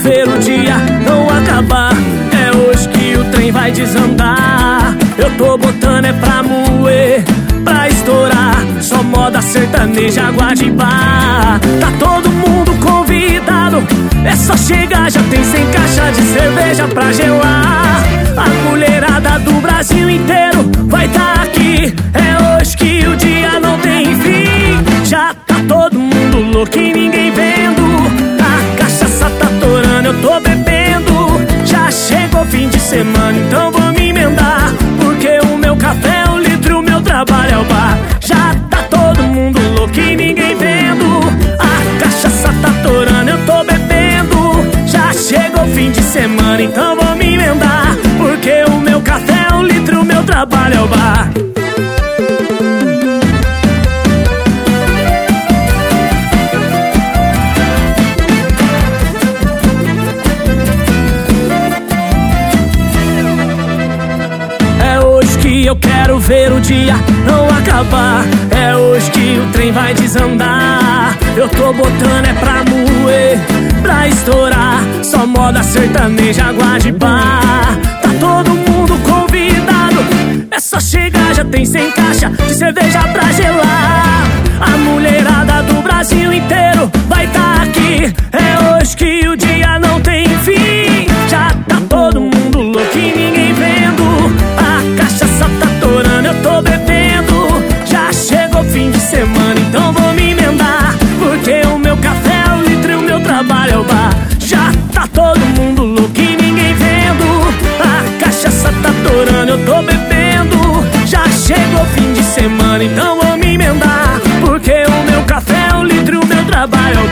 ver o dia não acabar. É hoje que o trem vai desandar. Eu tô botando é pra moer, pra estourar. Só moda sertaneja, Guajibá. Tá todo mundo convidado, é só chegar, já tem 100 caixas de cerveja pra gelar. A mulherada do Brasil inteiro vai tá aqui. É hoje que o dia não tem fim. Já tá todo mundo louco e ninguém vendo. A cachaça tá torando, eu tô bebendo. Já chegou o fim de semana, então vou me emendar. Porque o meu café é um litro, o meu trabalho é o bar. Já tá todo mundo louco e ninguém vendo. A cachaça tá torando, eu tô bebendo. Já chegou o fim de semana, então vou me emendar. Porque o meu café é um litro, o meu trabalho é o bar. Eu quero ver o dia não acabar. É hoje que o trem vai desandar. Eu tô botando é pra moer, pra estourar. Só moda sertaneja, Guajibá. Tá todo mundo convidado, é só chegar, já tem 100 caixa de cerveja pra gelar. A mulherada do Brasil inteiro vai tá aqui. É hoje que o dia não tem fim. Já tá todo mundo louco e ninguém vendo. A cachaça tá torando, eu tô bebendo. Já chegou o fim de semana, então vou me emendar. Porque o meu café é um litro e o meu trabalho é o bar. Já tá todo mundo louco e ninguém vendo. A cachaça tá torando, eu tô bebendo. Já chegou o fim de semana, então vou me emendar. Porque o meu café é um litro e o meu trabalho é o bar.